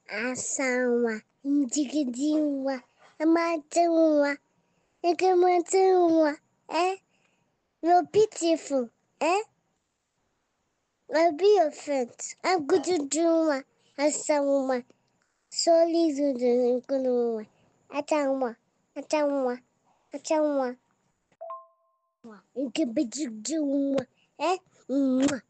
Asawa, Indigidiwa, Amatawa, Ekamatawa, You're beautiful, I'll be your friend. I'm going to do one. Asawa, Soli Zudu, Gunu, Atawa, Atawa, Atawa. You can be doing,